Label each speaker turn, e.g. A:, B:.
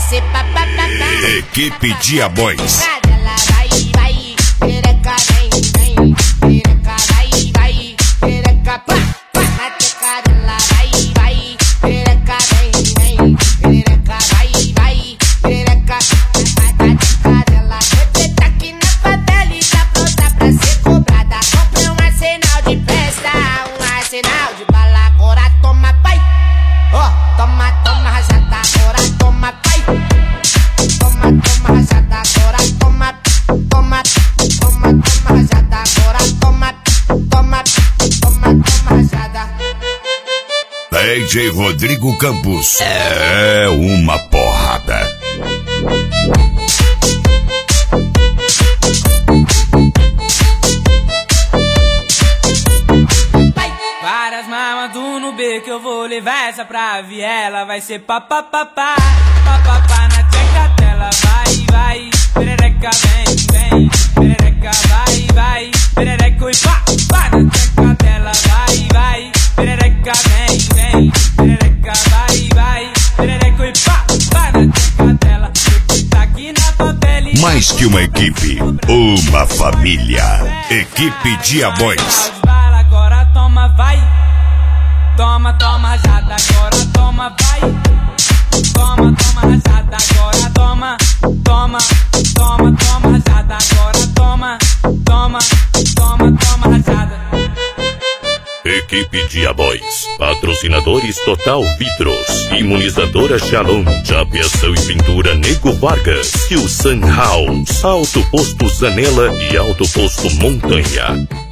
A: ser papapá.
B: Equipe Diabóis.
A: Cadela vai, vai, pereca vem, vem, pereca vai, vai, pereca pá, pá. Cadela vai, vai, pereca vem, vem, pereca vai, vai, pereca. Cadela repeta aqui na favela e tá pronta pra ser cobrada. Comprei um arsenal de festa, um arsenal de bala. Agora toma, pai. Ó, toma, toma rajada, agora toma, pai. Toma, toma rajada, agora toma, toma, toma, toma rajada, agora toma, toma, toma, toma rajada.
B: DJ Rodrigo Campos. É uma porrada.
C: Várias mamas do Nubê que eu vou levar essa pra viela. Vai ser papapá, papapá na tcheca dela. Vai, vai, perereca vem, vem, perereca vai, vai, perereca e pá, pá na tcheca dela. Vai, vai, perereca vem, vem, perereca vai, vai, perereca e pá, pá na tcheca dela. Tá aqui na favela e
B: Mais que uma equipe, uma família. Equipe Diabóis.
C: agora toma, vai. Toma, toma rajada, agora toma, vai. Toma, toma rajada, agora toma. Toma, toma, toma rajada, agora toma. Toma, toma, toma rajada.
D: Equipe Diabóis, patrocinadores Total Vidros, imunizadora Shalom, chapeação e pintura Nego Vargas, e o Sun House, Alto Posto Zanela e Alto Posto Montanha.